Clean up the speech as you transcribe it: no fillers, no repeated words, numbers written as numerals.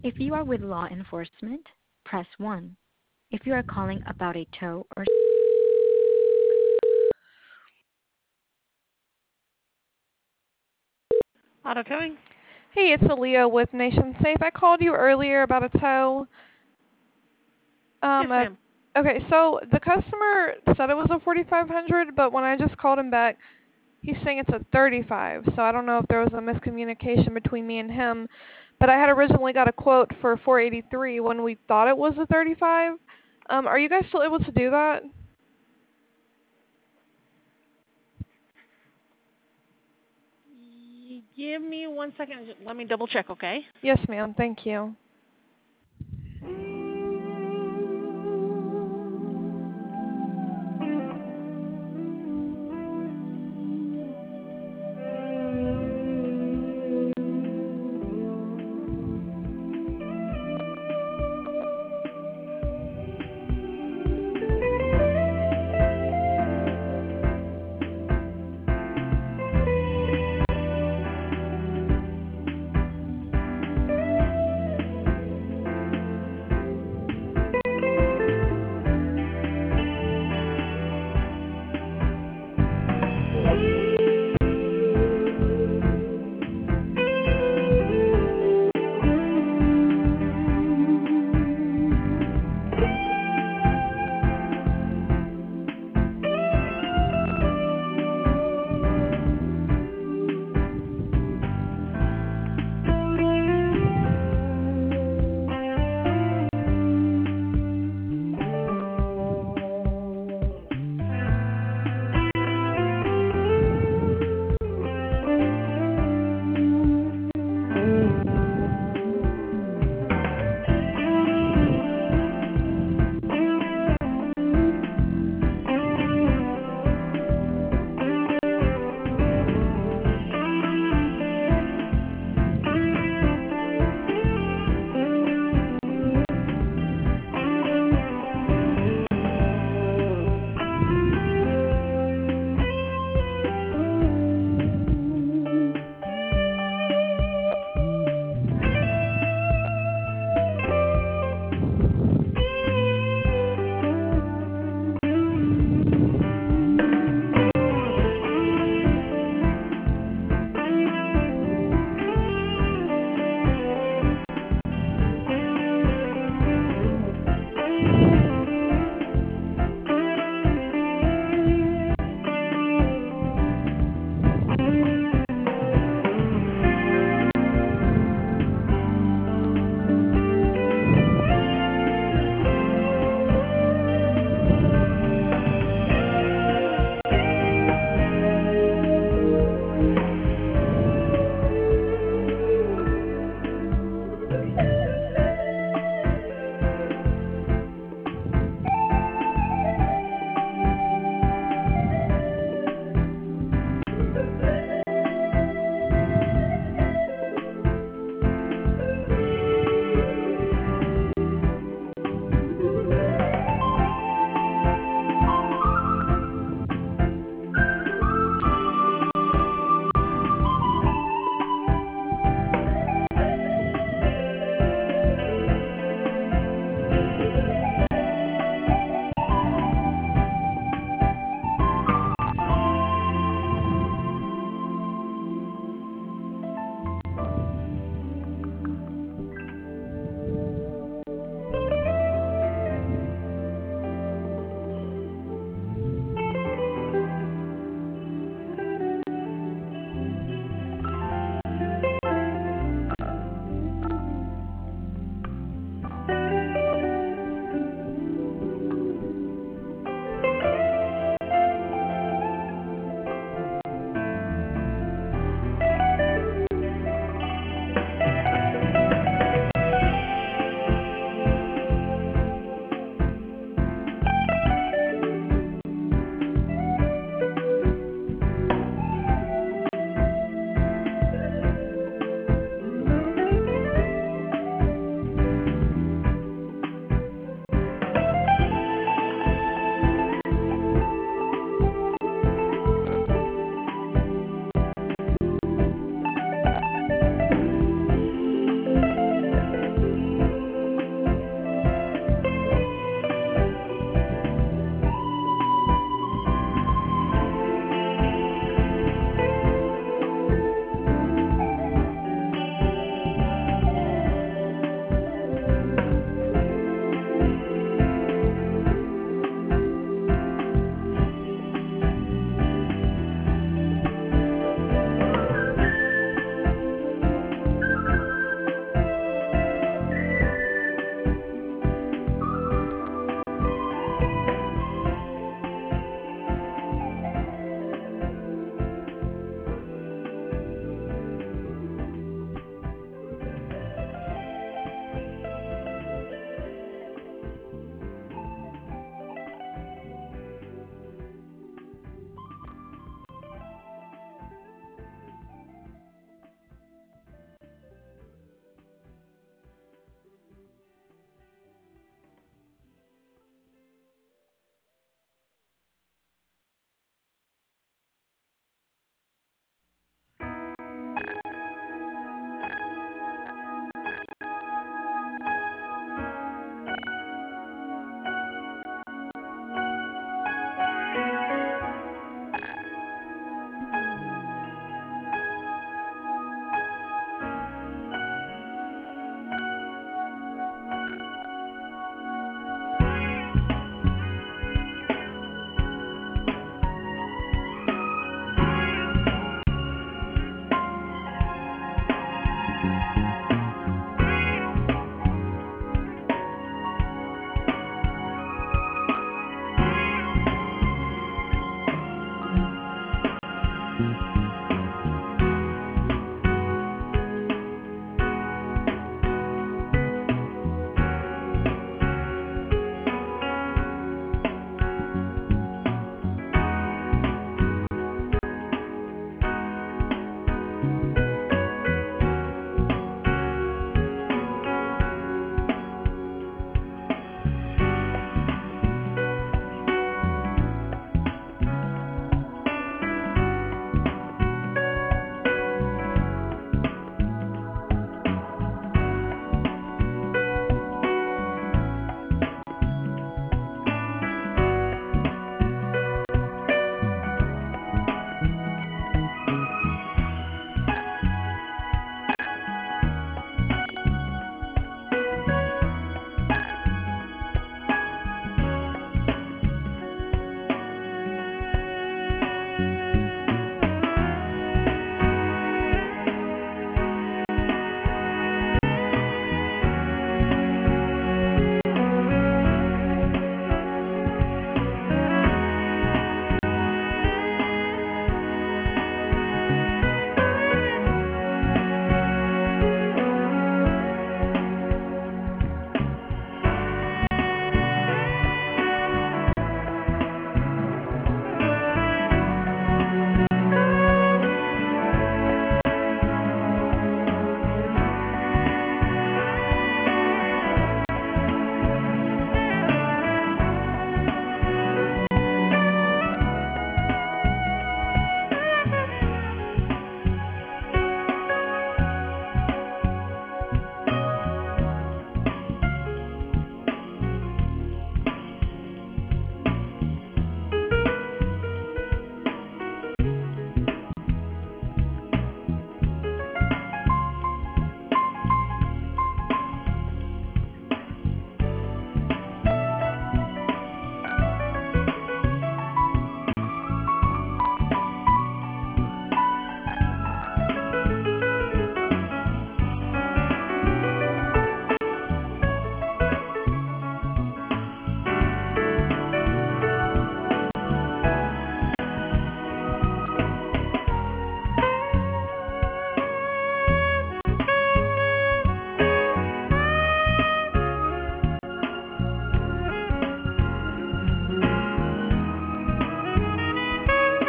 If you are with law enforcement, press 1. If you are calling about a tow or Auto towing? Hey, it's Aaliyah with Nation Safe. I called you earlier about a tow. Yes, ma'am. Okay, so the customer said it was a 4500, but when I just called him back, he's saying it's a 35. So I don't know if there was a miscommunication between me and him. But I had originally got a quote for 483 when we thought it was a 35. Are you guys still able to do that? Give me 1 second. Let me double check, okay? Yes, ma'am. Thank you.